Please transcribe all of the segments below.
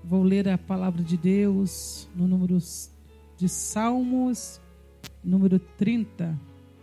Vou ler a palavra de Deus no número de Salmos, número 30.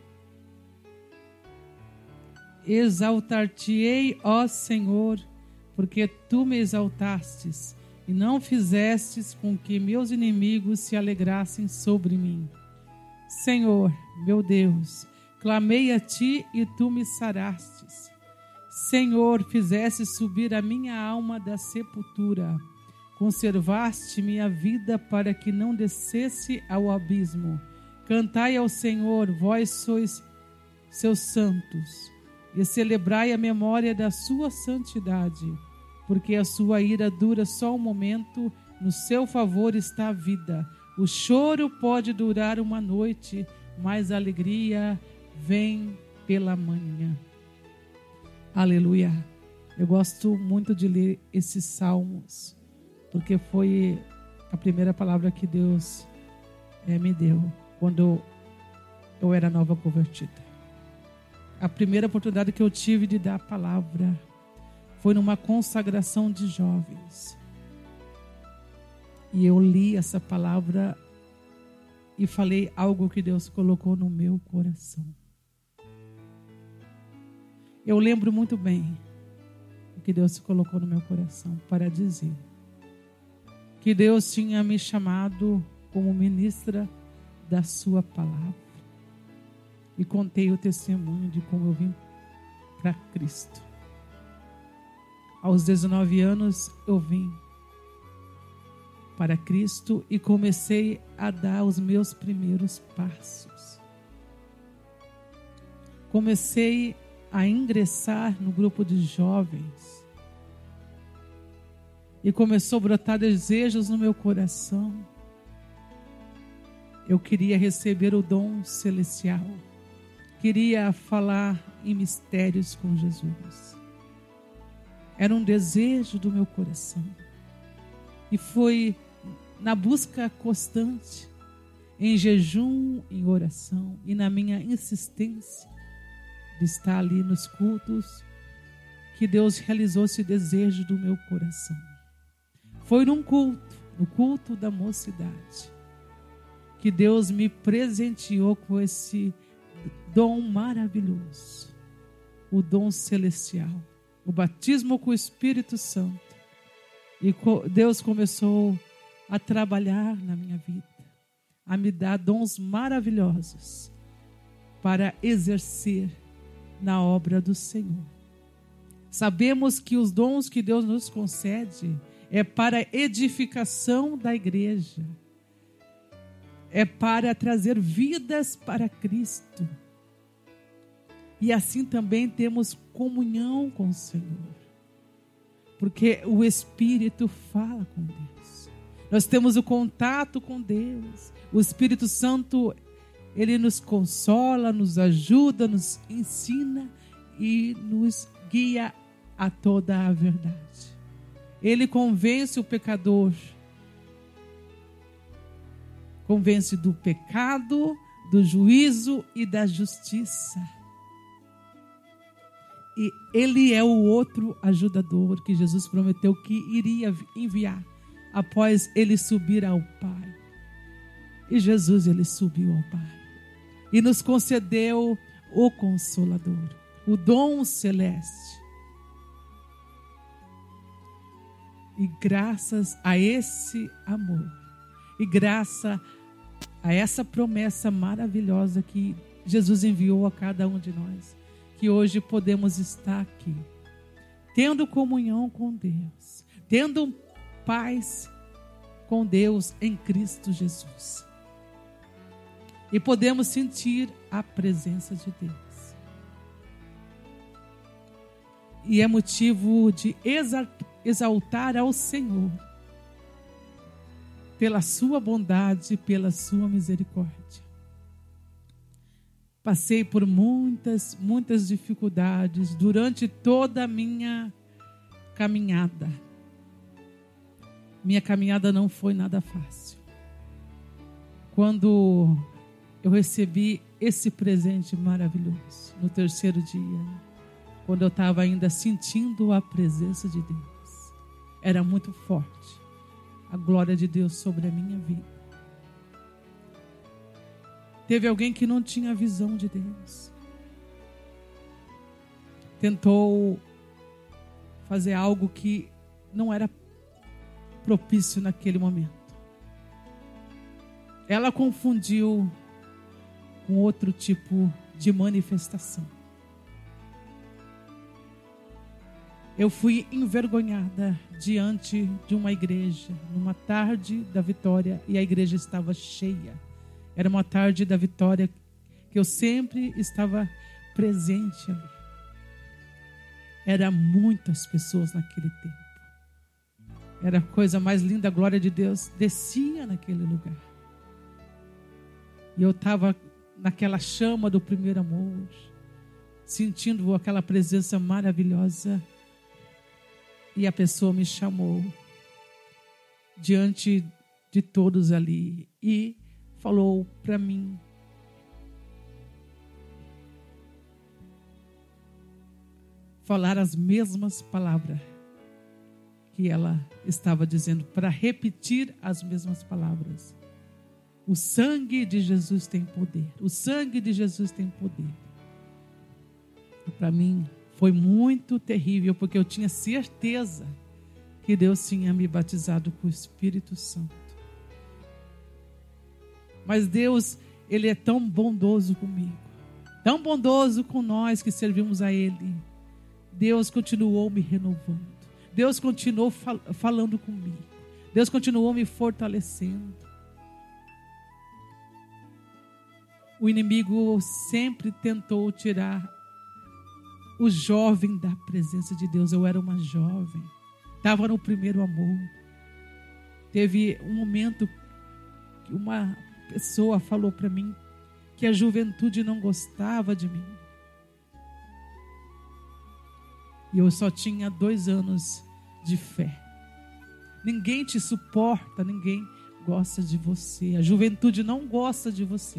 Exaltar-te-ei, ó Senhor, porque tu me exaltastes e não fizestes com que meus inimigos se alegrassem sobre mim. Senhor, meu Deus, clamei a ti e tu me sarastes. Senhor, fizeste subir a minha alma da sepultura. Conservaste minha vida para que não descesse ao abismo. Cantai ao Senhor, vós sois seus santos, e celebrai a memória da sua santidade, porque a sua ira dura só um momento, no seu favor está a vida. O choro pode durar uma noite, mas a alegria vem pela manhã. Aleluia. Eu gosto muito de ler esses salmos, porque foi a primeira palavra que Deus me deu quando eu era nova convertida. A primeira oportunidade que eu tive de dar a palavra foi numa consagração de jovens. E eu li essa palavra e falei algo que Deus colocou no meu coração. Eu lembro muito bem o que Deus colocou no meu coração para dizer que Deus tinha me chamado como ministra da sua palavra. E contei o testemunho de como eu vim para Cristo. Aos 19 anos eu vim para Cristo e comecei a dar os meus primeiros passos. Comecei a ingressar no grupo de jovens. E começou a brotar desejos no meu coração. Eu queria receber o dom celestial. Queria falar em mistérios com Jesus. Era um desejo do meu coração. E foi na busca constante, em jejum, em oração e na minha insistência de estar ali nos cultos, que Deus realizou esse desejo do meu coração. Foi no culto da mocidade, que Deus me presenteou com esse dom maravilhoso, o dom celestial, o batismo com o Espírito Santo. E Deus começou a trabalhar na minha vida, a me dar dons maravilhosos para exercer na obra do Senhor. Sabemos que os dons que Deus nos concede é para a edificação da igreja, é para trazer vidas para Cristo. E assim também temos comunhão com o Senhor, porque o Espírito fala com Deus. Nós temos o contato com Deus. O Espírito Santo, ele nos consola, nos ajuda, nos ensina e nos guia a toda a verdade. Ele convence o pecador, convence do pecado, do juízo e da justiça. E ele é o outro ajudador que Jesus prometeu que iria enviar após ele subir ao Pai. E Jesus, ele subiu ao Pai e nos concedeu o Consolador, o dom celeste. E graças a esse amor, e graças a essa promessa maravilhosa que Jesus enviou a cada um de nós, que hoje podemos estar aqui, tendo comunhão com Deus, tendo paz com Deus em Cristo Jesus. E podemos sentir a presença de Deus. E é motivo de exaltar ao Senhor pela sua bondade, pela sua misericórdia. Passei por muitas dificuldades durante toda a minha caminhada. Minha caminhada não foi nada fácil. Quando eu recebi esse presente maravilhoso, no terceiro dia, quando eu estava ainda sentindo a presença de Deus, era muito forte. a glória de Deus sobre a minha vida. Teve alguém que não tinha a visão de Deus. Tentou fazer algo que não era propício naquele momento. Ela confundiu com outro tipo de manifestação. Eu fui envergonhada diante de uma igreja, numa tarde da vitória, e a igreja estava cheia. Era uma tarde da vitória que eu sempre estava presente ali. Eram muitas pessoas naquele tempo. Era a coisa mais linda, a glória de Deus descia naquele lugar. E eu estava naquela chama do primeiro amor, sentindo aquela presença maravilhosa. E a pessoa me chamou diante de todos ali e falou para mim: falar as mesmas palavras que ela estava dizendo, para repetir as mesmas palavras. O sangue de Jesus tem poder. O sangue de Jesus tem poder. Para mim foi muito terrível, porque eu tinha certeza que Deus tinha me batizado com o Espírito Santo. Mas Deus, Ele é tão bondoso comigo, tão bondoso com nós que servimos a Ele. Deus continuou me renovando. Deus continuou falando comigo. Deus continuou me fortalecendo. O inimigo sempre tentou tirar o jovem da presença de Deus. Eu era uma jovem, estava no primeiro amor. Teve um momento que uma pessoa falou para mim que a juventude não gostava de mim. E eu só tinha 2 anos de fé. Ninguém te suporta, ninguém gosta de você. A juventude não gosta de você.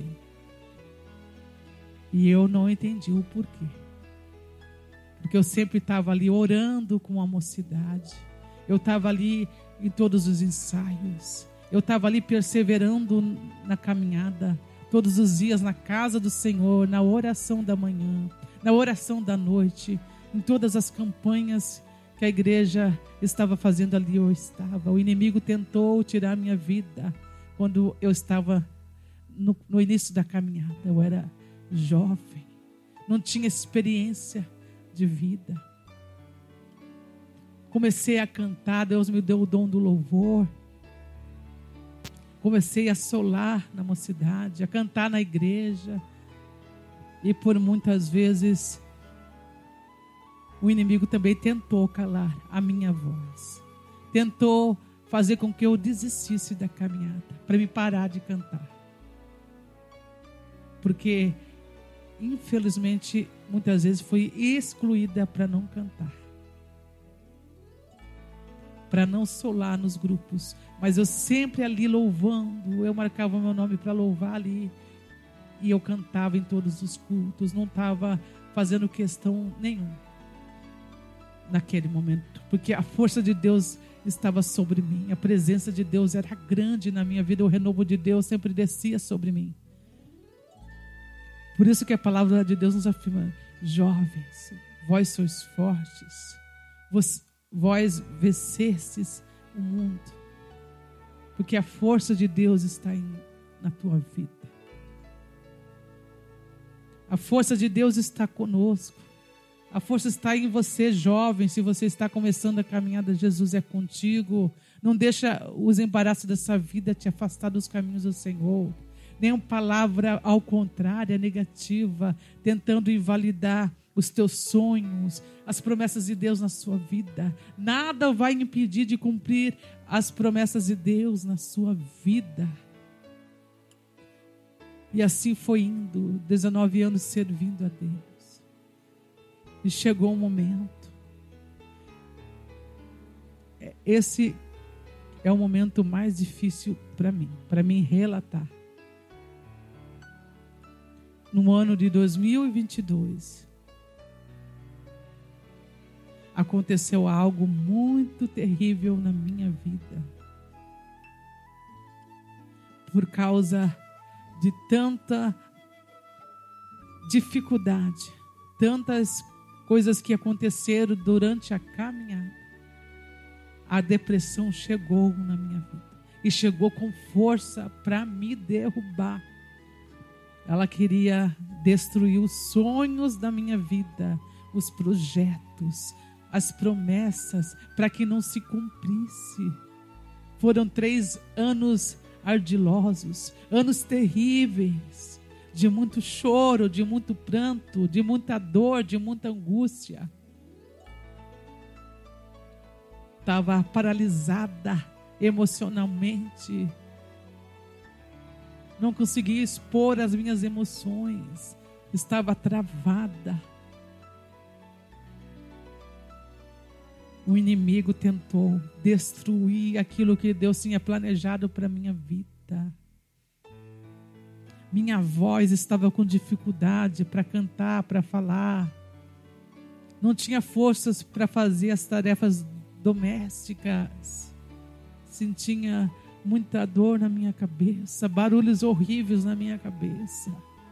E eu não entendi o porquê. Porque eu sempre estava ali orando com a mocidade. Eu estava ali em todos os ensaios. Eu estava ali perseverando na caminhada. Todos os dias na casa do Senhor, na oração da manhã, na oração da noite. Em todas as campanhas que a igreja estava fazendo ali, eu estava. O inimigo tentou tirar a minha vida quando eu estava no início da caminhada. Eu era jovem, não tinha experiência de vida. Comecei a cantar, Deus me deu o dom do louvor. Comecei a solar na mocidade, a cantar na igreja. E por muitas vezes o inimigo também tentou calar a minha voz. Tentou fazer com que eu desistisse da caminhada, para me parar de cantar. Porque infelizmente, muitas vezes fui excluída para não cantar, para não solar nos grupos. Mas eu sempre ali louvando, eu marcava meu nome para louvar ali, e eu cantava em todos os cultos, não estava fazendo questão nenhuma naquele momento, porque a força de Deus estava sobre mim, a presença de Deus era grande na minha vida, o renovo de Deus sempre descia sobre mim. Por isso que a palavra de Deus nos afirma: jovens, vós sois fortes, vós vencestes o mundo, porque a força de Deus está na tua vida. A força de Deus está conosco. A força está em você, jovem. Se você está começando a caminhada, Jesus é contigo. Não deixa os embaraços dessa vida te afastar dos caminhos do Senhor. Nenhuma palavra ao contrário, negativa, tentando invalidar os teus sonhos, as promessas de Deus na sua vida. Nada vai impedir de cumprir as promessas de Deus na sua vida. E assim foi indo, 19 anos servindo a Deus. E chegou um momento. Esse é o momento mais difícil para mim relatar. No ano de 2022, aconteceu algo muito terrível na minha vida. por causa de tanta dificuldade, tantas coisas que aconteceram durante a caminhada, a depressão chegou na minha vida e chegou com força para me derrubar. Ela queria destruir os sonhos da minha vida, os projetos, as promessas, para que não se cumprisse. Foram 3 anos ardilosos, anos terríveis, de muito choro, de muito pranto, de muita dor, de muita angústia. Estava paralisada emocionalmente. Não conseguia expor as minhas emoções. Estava travada. O inimigo tentou destruir aquilo que Deus tinha planejado para a minha vida. Minha voz estava com dificuldade para cantar, para falar. Não tinha forças para fazer as tarefas domésticas. Sentia muita dor na minha cabeça, barulhos horríveis na minha cabeça.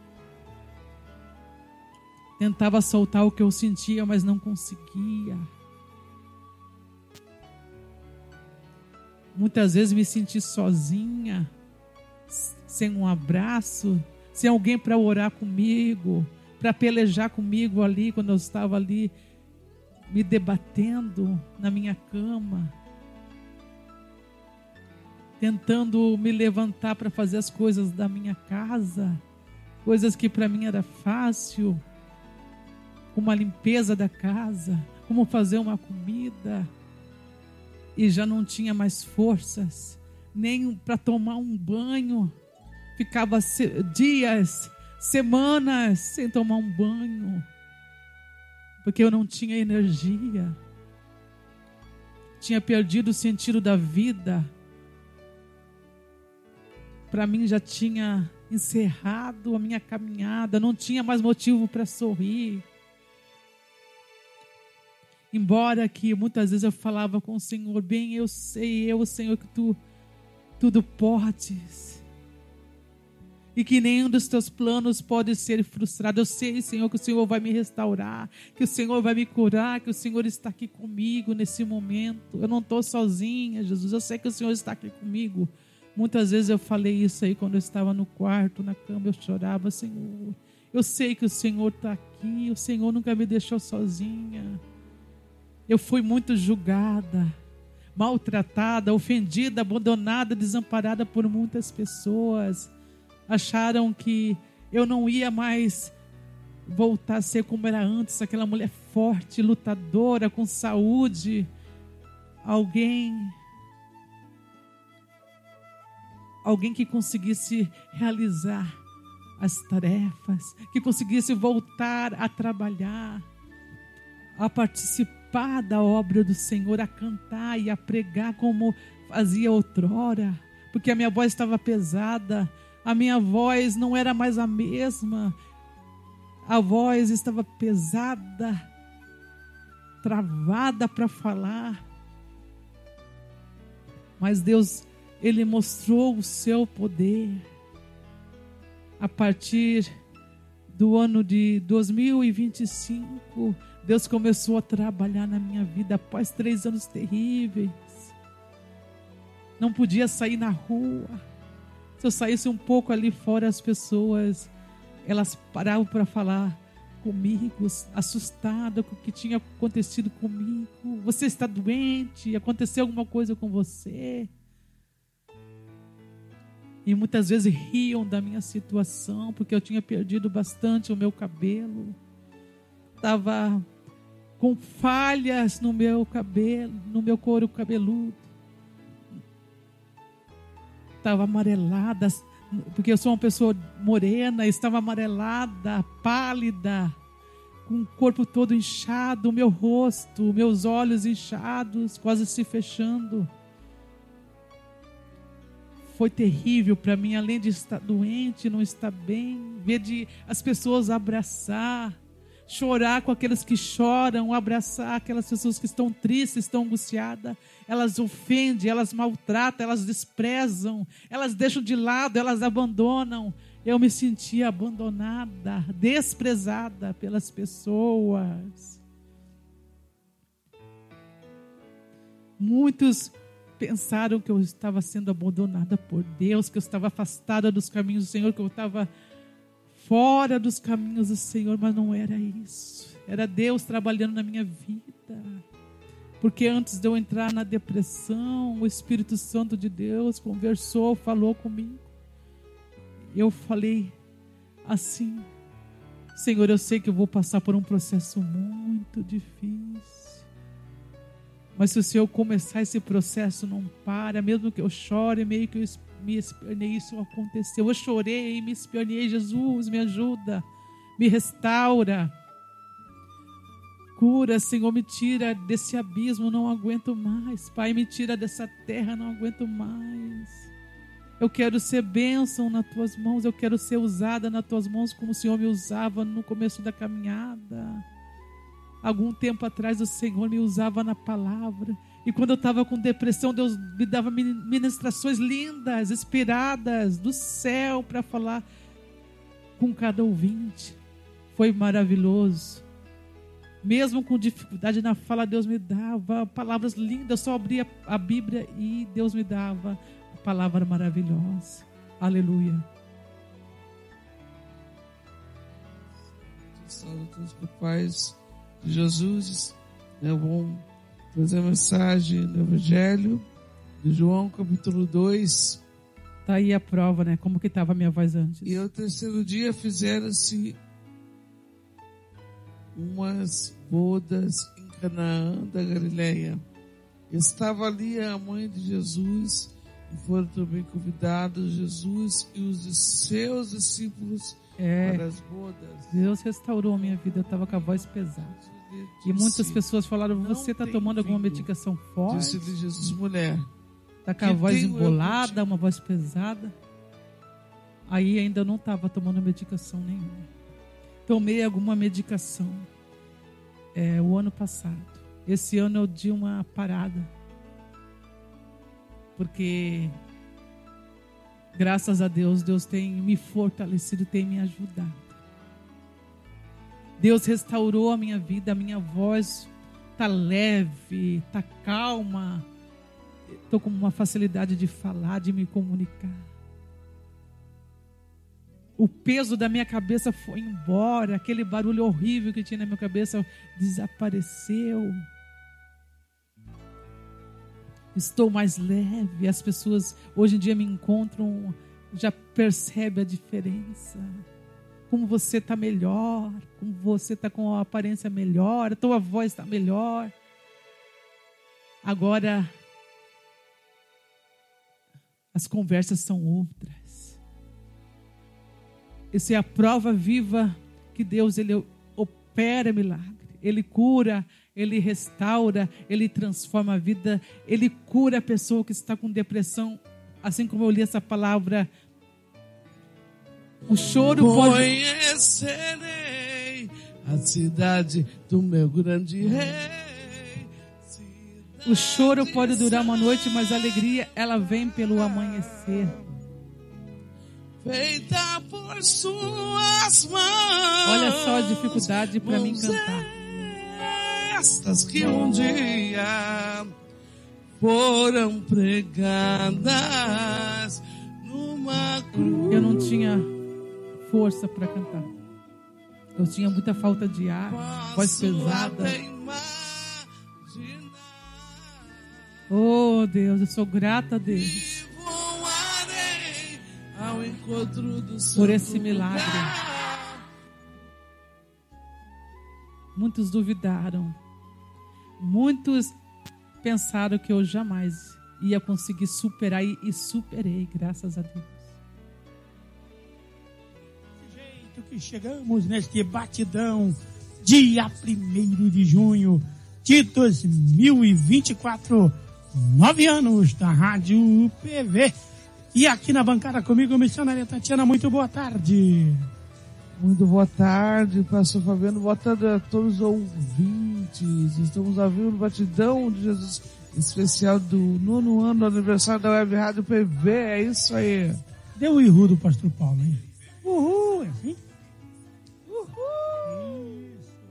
Tentava soltar o que eu sentia, mas não conseguia. Muitas vezes me senti sozinha, sem um abraço, sem alguém para orar comigo, para pelejar comigo ali, quando eu estava ali me debatendo na minha cama, tentando me levantar para fazer as coisas da minha casa, coisas que para mim era fácil, como a limpeza da casa, como fazer uma comida, e já não tinha mais forças, nem para tomar um banho. Ficava dias, semanas sem tomar um banho, porque eu não tinha energia. Tinha perdido o sentido da vida. Para mim já tinha encerrado a minha caminhada, não tinha mais motivo para sorrir. Embora que muitas vezes eu falava com o Senhor, bem, eu sei, Senhor, que Tu tudo podes. E que nenhum dos Teus planos pode ser frustrado. Eu sei, Senhor, que o Senhor vai me restaurar, que o Senhor vai me curar, que o Senhor está aqui comigo nesse momento. Eu não estou sozinha, Jesus, eu sei que o Senhor está aqui comigo. Muitas vezes eu falei isso aí quando eu estava no quarto, na cama, eu chorava, Senhor, eu sei que o Senhor está aqui, o Senhor nunca me deixou sozinha. Eu fui muito julgada, maltratada, ofendida, abandonada, desamparada por muitas pessoas. Acharam que eu não ia mais voltar a ser como era antes, aquela mulher forte, lutadora, com saúde. Alguém que conseguisse realizar as tarefas, que conseguisse voltar a trabalhar, a participar da obra do Senhor, a cantar e a pregar como fazia outrora, porque a minha voz estava pesada, a minha voz não era mais a mesma, a voz estava pesada, travada para falar. Mas Deus, Ele mostrou o seu poder. A partir do ano de 2025, Deus começou a trabalhar na minha vida após 3 anos terríveis. Não podia sair na rua. Se eu saísse um pouco ali fora, as pessoas, elas paravam para falar comigo, assustada com o que tinha acontecido comigo. Você está doente? Aconteceu alguma coisa com você? E muitas vezes riam da minha situação, porque eu tinha perdido bastante o meu cabelo. Estava com falhas no meu cabelo, no meu couro cabeludo. Estava amarelada, porque eu sou uma pessoa morena, estava amarelada, pálida, com o corpo todo inchado, o meu rosto, meus olhos inchados, quase se fechando. Foi terrível para mim, além de estar doente, não estar bem, ver as pessoas abraçar, chorar com aqueles que choram, abraçar aquelas pessoas que estão tristes, estão angustiadas. Elas ofendem, elas maltratam, elas desprezam, elas deixam de lado, elas abandonam. Eu me sentia abandonada, desprezada pelas pessoas. Muitos pensaram que eu estava sendo abandonada por Deus, que eu estava afastada dos caminhos do Senhor, que eu estava fora dos caminhos do Senhor, mas não era isso. Era Deus trabalhando na minha vida. Porque antes de eu entrar na depressão, o Espírito Santo de Deus conversou, falou comigo. Eu falei assim: Senhor, eu sei que eu vou passar por um processo muito difícil. Mas se o Senhor começar esse processo, não para. Mesmo que eu chore, meio que eu me espionei, isso aconteceu. Eu chorei e me espionei. Jesus, me ajuda, me restaura. Cura, Senhor, me tira desse abismo, não aguento mais. Pai, me tira dessa terra, não aguento mais. Eu quero ser bênção nas tuas mãos. Eu quero ser usada nas tuas mãos como o Senhor me usava no começo da caminhada. Algum tempo atrás o Senhor me usava na palavra. E quando eu estava com depressão, Deus me dava ministrações lindas, inspiradas do céu para falar com cada ouvinte. Foi maravilhoso. Mesmo com dificuldade na fala, Deus me dava palavras lindas. Eu só abria a Bíblia e Deus me dava a palavra maravilhosa. Aleluia. Salve todos os pais de Jesus. Vamos trazer a mensagem do Evangelho de João, capítulo 2. Tá aí a prova, né? Como que estava a minha voz antes. E ao terceiro dia fizeram-se umas bodas em Canaã da Galileia. Estava ali a mãe de Jesus e foram também convidados Jesus e os seus discípulos para as bodas. Deus restaurou a minha vida. Eu estava com a voz pesada. E muitas pessoas falaram: você está tomando alguma medicação forte? Disse-lhe Jesus: mulher, está com a voz embolada, uma voz pesada. Aí ainda não estava tomando medicação nenhuma. Tomei alguma medicação o ano passado. Esse ano eu dei uma parada. Porque graças a Deus, Deus tem me fortalecido, tem me ajudado. Deus restaurou a minha vida, a minha voz está leve, está calma. Estou com uma facilidade de falar, de me comunicar. O peso da minha cabeça foi embora, aquele barulho horrível que tinha na minha cabeça desapareceu. Estou mais leve, as pessoas hoje em dia me encontram, já percebem a diferença. Como você está melhor, como você está com a aparência melhor, a tua voz está melhor. Agora, as conversas são outras. Essa é a prova viva que Deus, Ele opera milagre. Ele cura, Ele restaura, Ele transforma a vida, Ele cura a pessoa que está com depressão. Assim como eu li essa palavra, o choro pode... Conhecerei a cidade do meu grande rei. O choro pode durar uma noite, mas a alegria, ela vem pelo amanhecer. Feita por suas mãos. Olha só a dificuldade para mim cantar. Estas que um dia foram pregadas numa cruz. Eu não tinha força para cantar. Eu tinha muita falta de ar, voz pesada. Oh Deus, eu sou grata a Deus por esse milagre. Muitos duvidaram. Muitos pensaram que eu jamais ia conseguir superar e superei, graças a Deus. Que chegamos neste batidão, dia 1º de junho de 2024, 9 anos da Rádio PV. E aqui na bancada comigo, missionária Tatiana, muito boa tarde. Muito boa tarde, pastor Fabiano. Boa tarde a todos os ouvintes. Estamos ao vivo no Batidão de Jesus especial do 9º ano do aniversário da Web Rádio PV. É isso aí. Deu o ihu do pastor Paulo, hein? Uhul, é assim? Uhul!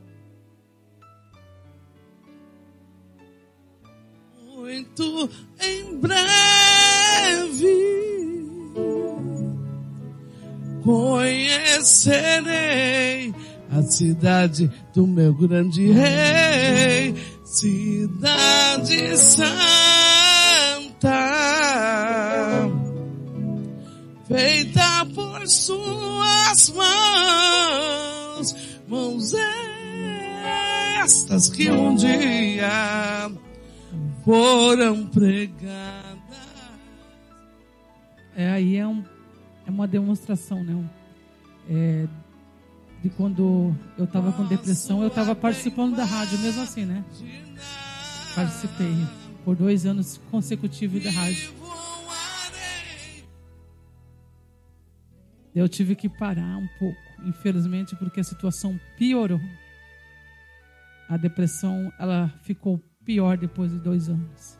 Isso. Muito em breve conhecerei a cidade do meu grande rei, cidade santa, feita por suas mãos estas que um dia foram pregadas. Aí é uma demonstração, né? De quando eu estava com depressão, eu estava participando da rádio, mesmo assim, né? Participei por 2 anos consecutivos da rádio. Eu tive que parar um pouco, infelizmente, porque a situação piorou. A depressão, ela ficou pior depois de 2 anos.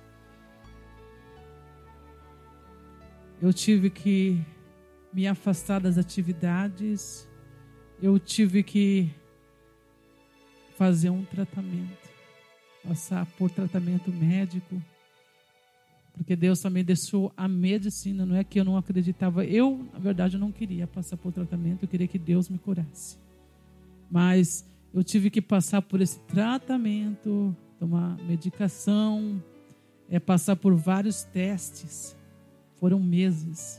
Eu tive que me afastar das atividades, eu tive que fazer um tratamento, passar por tratamento médico, porque Deus também deixou a medicina, não é que eu não acreditava, na verdade, eu não queria passar por tratamento, eu queria que Deus me curasse, mas eu tive que passar por esse tratamento, tomar medicação, passar por vários testes, foram meses.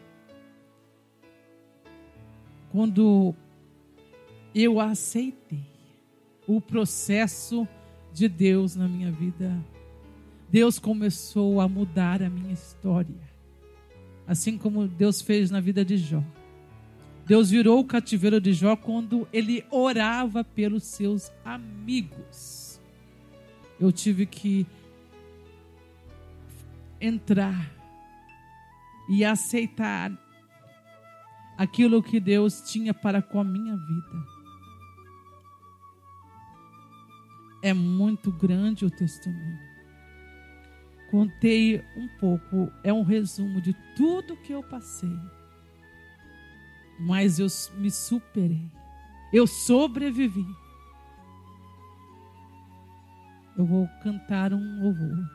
Quando eu aceitei o processo de Deus na minha vida, Deus começou a mudar a minha história. Assim como Deus fez na vida de Jó. Deus virou o cativeiro de Jó quando ele orava pelos seus amigos. Eu tive que entrar e aceitar aquilo que Deus tinha para com a minha vida. É muito grande o testemunho. Contei um pouco, é um resumo de tudo que eu passei. Mas eu me superei. Eu sobrevivi. Eu vou cantar um louvor.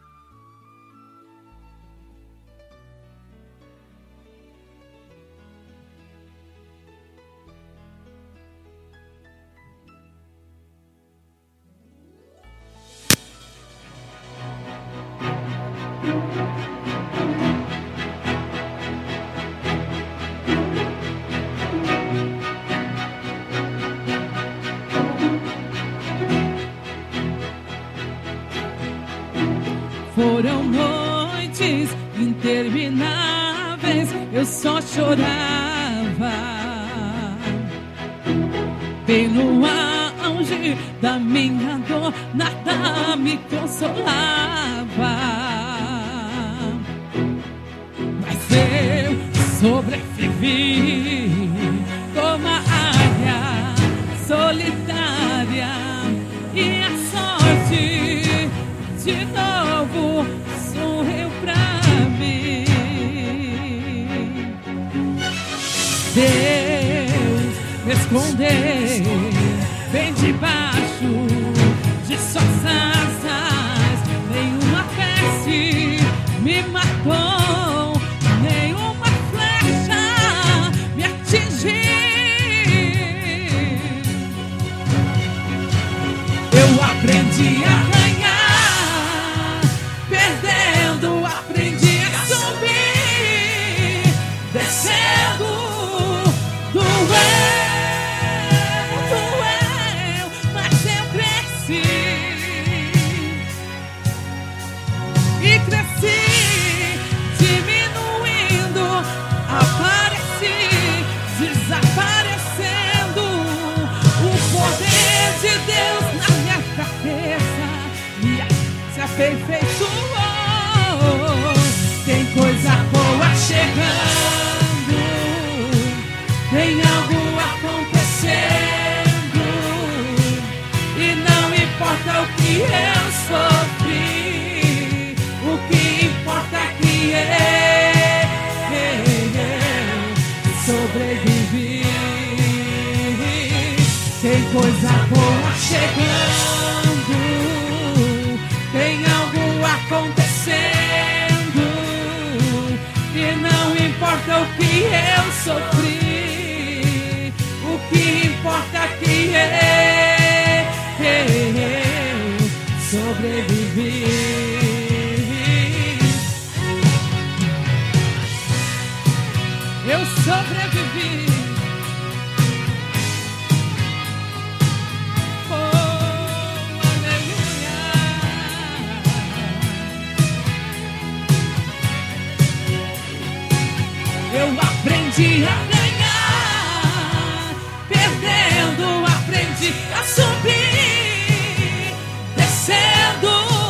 Foram noites intermináveis, eu só chorava. Pelo auge da minha dor, nada me consolava. Mas eu sobrevivi como a águia solitária, e a sorte de novo sorriu pra mim. Deus me escondeu bem debaixo de suas asas. Nenhuma peste me matou, nenhuma flecha me atingiu. Eu aprendi a ganhar, perdendo, aprendi a subir, descendo, doeu, mas eu cresci, e cresci eu sofri. O que importa é que sobrevivi. Tem coisa boa chegando, tem algo acontecendo, e não importa o que eu sofri, o que importa é que eu sobrevivi. Eu sobrevivi. Oh, aleluia. Eu aprendi a ganhar, perdendo, aprendi a subir, descendo.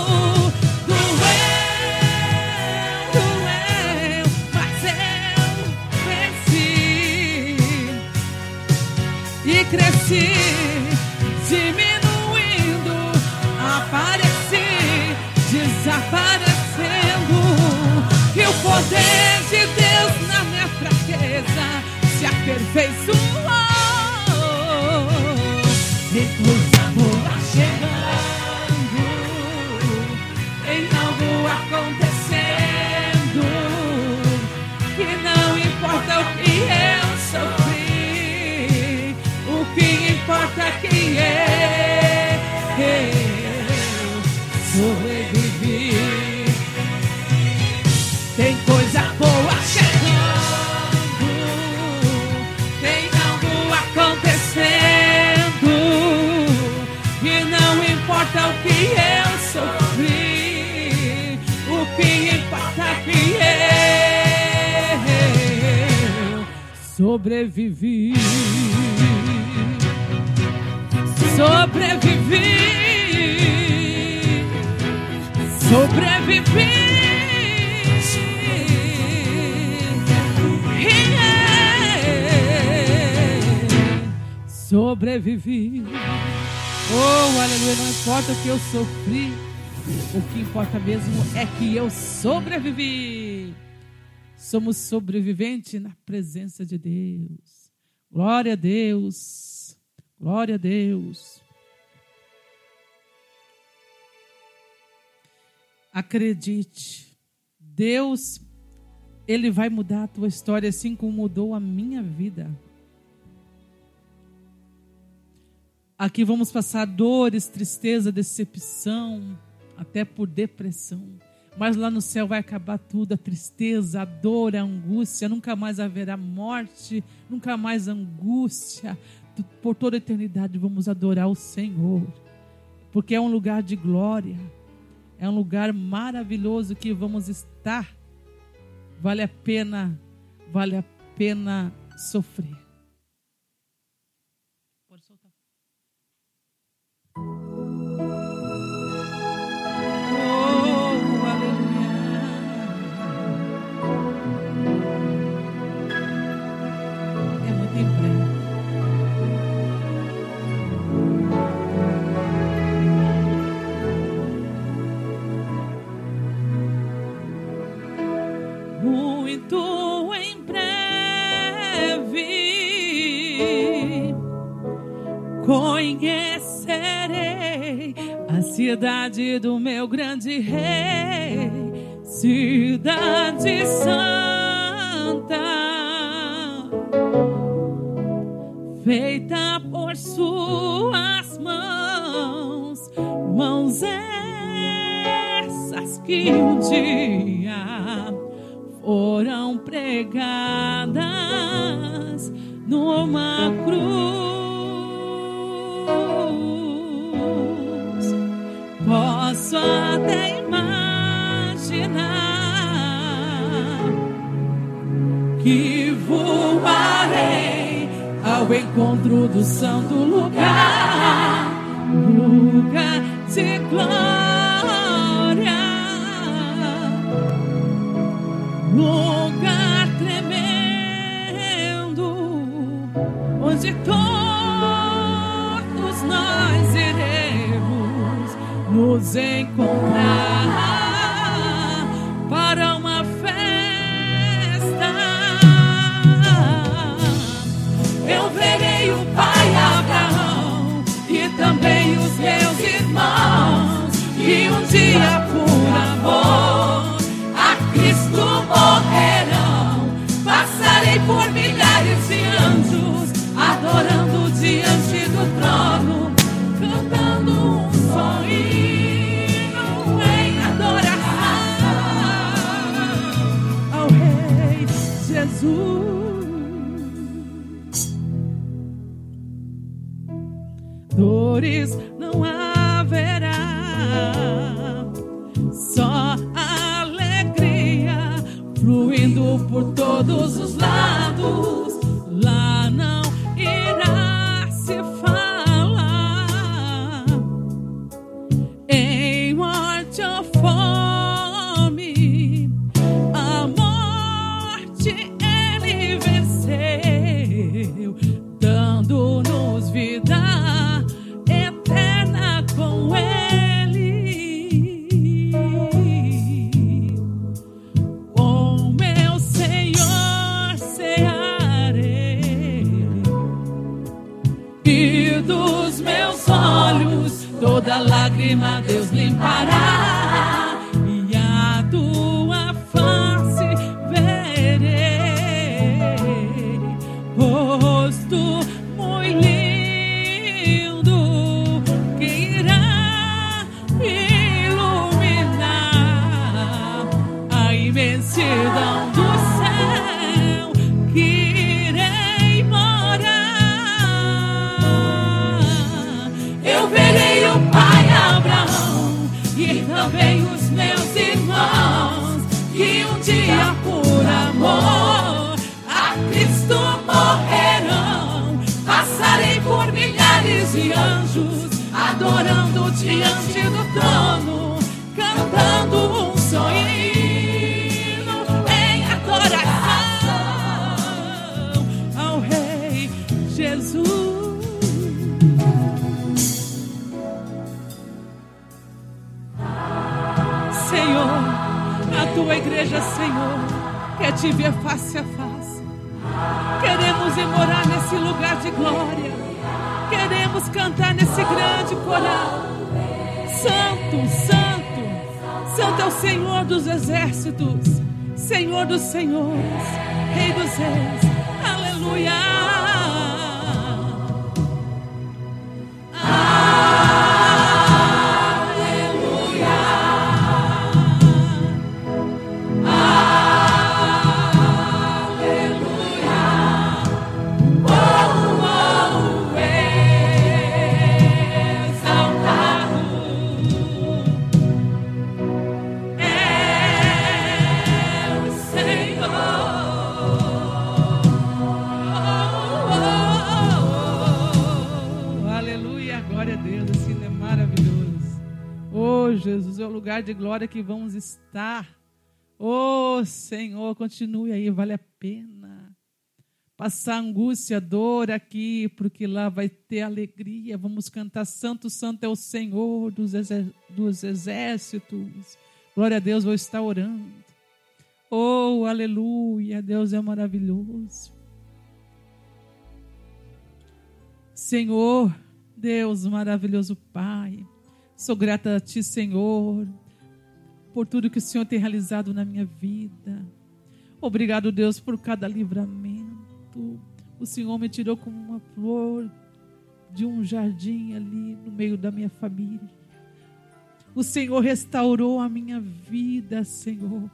Cresci, diminuindo, apareci, desaparecendo. E o poder de Deus na minha fraqueza se aperfeiçoou. Tem coisa boa chegando, tem algo acontecendo, que não importa o que eu sofri. O que importa é que eu sobrevivi. Tem coisa boa chegando, tem algo acontecendo, e não importa o que eu sofri. O que importa é que eu sobrevivi. Sobrevivi, sobrevivi, sobrevivi. Oh, aleluia, não importa o que eu sofri, o que importa mesmo é que eu sobrevivi. Somos sobreviventes na presença de Deus. Glória a Deus. Glória a Deus. Acredite, Deus, Ele vai mudar a tua história assim como mudou a minha vida. Aqui vamos passar dores, tristeza, decepção, até por depressão. Mas lá no céu vai acabar tudo, a tristeza, a dor, a angústia, nunca mais haverá morte, nunca mais angústia. Por toda a eternidade vamos adorar o Senhor, porque é um lugar de glória, é um lugar maravilhoso que vamos estar. Vale a pena sofrer. Pode soltar. Muito em breve conhecerei a cidade do meu grande rei, cidade santa, feita por suas mãos, mãos essas que um dia foram pregadas numa cruz. Posso até imaginar que voarei ao encontro do santo lugar, lugar de glória, lugar tremendo, onde todos nós iremos nos nos encontrar para uma festa. Eu verei o pai Abraão e também os meus irmãos, que um dia por amor a Cristo morrerão. Passarei por milhares de anjos, adorando diante do trono, cantando um só hino em adoração ao Rei Jesus. Dores não haverá, só alegria fluindo por todos os lados. Lá não irá se falar em morte ou fome. A morte ele venceu, dando-nos vida eterna com ele. Com meu Senhor cearei, e dos meus olhos toda lágrima Deus limpará, e a tua face verei, rosto muito lindo que irá iluminar a imensidão do céu que irei morar. Eu verei o pai Abraão e também os meus irmãos, que um dia por amor a Cristo morrerão. Passarei por milhares de anjos, adorando diante do trono, cantando um só hino em adoração ao Rei Jesus. Senhor, a tua igreja, Senhor, quer te ver face a face. Queremos ir morar nesse lugar de glória. Queremos cantar nesse grande coral. Santo, Santo, Santo é o Senhor dos exércitos, Senhor dos senhores, Rei dos reis. Aleluia. Jesus, é o lugar de glória que vamos estar. Oh, Senhor, continue aí, vale a pena passar angústia, dor aqui, porque lá vai ter alegria. Vamos cantar Santo, Santo é o Senhor dos exércitos. Glória a Deus, vou estar orando. Oh, aleluia, Deus é maravilhoso. Senhor, Deus maravilhoso Pai, sou grata a Ti, Senhor, por tudo que o Senhor tem realizado na minha vida. Obrigado, Deus, por cada livramento. O Senhor me tirou como uma flor de um jardim ali no meio da minha família. O Senhor restaurou a minha vida, Senhor.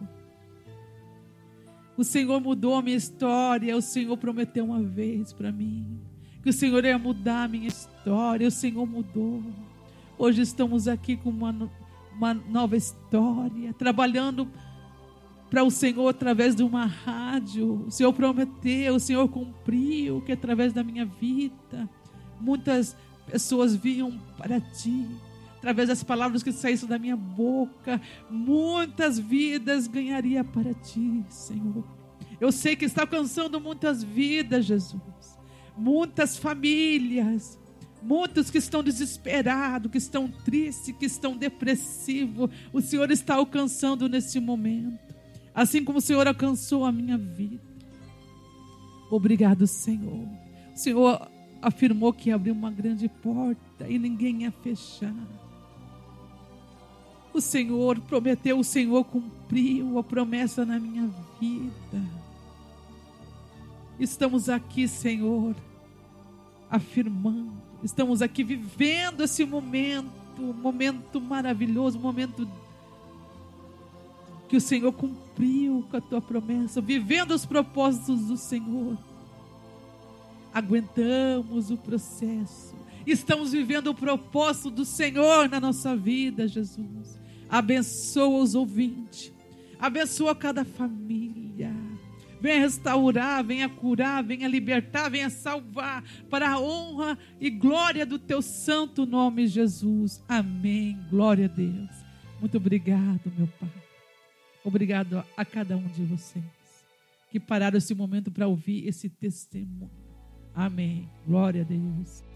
O Senhor mudou a minha história. O Senhor prometeu uma vez para mim que o Senhor ia mudar a minha história. O Senhor mudou. Hoje estamos aqui com uma nova história, trabalhando para o Senhor através de uma rádio. O Senhor prometeu, o Senhor cumpriu, que através da minha vida muitas pessoas vinham para Ti. Através das palavras que saíssem da minha boca, muitas vidas ganharia para Ti, Senhor. Eu sei que está alcançando muitas vidas, Jesus. Muitas famílias Muitos que estão desesperados, que estão tristes, que estão depressivos, o Senhor está alcançando nesse momento, assim como o Senhor alcançou a minha vida. Obrigado, Senhor. O Senhor afirmou que abriu uma grande porta e ninguém ia fechar. O Senhor prometeu, o Senhor cumpriu a promessa na minha vida. Estamos aqui, Senhor, afirmando, estamos aqui vivendo esse momento maravilhoso, momento que o Senhor cumpriu com a tua promessa, vivendo os propósitos do Senhor. Aguentamos o processo, estamos vivendo o propósito do Senhor na nossa vida, Jesus. Abençoa os ouvintes, abençoa cada família, venha restaurar, venha curar, venha libertar, venha salvar, para a honra e glória do teu santo nome, Jesus. Amém, glória a Deus. Muito obrigado, meu Pai. Obrigado a cada um de vocês que pararam esse momento para ouvir esse testemunho. Amém, glória a Deus.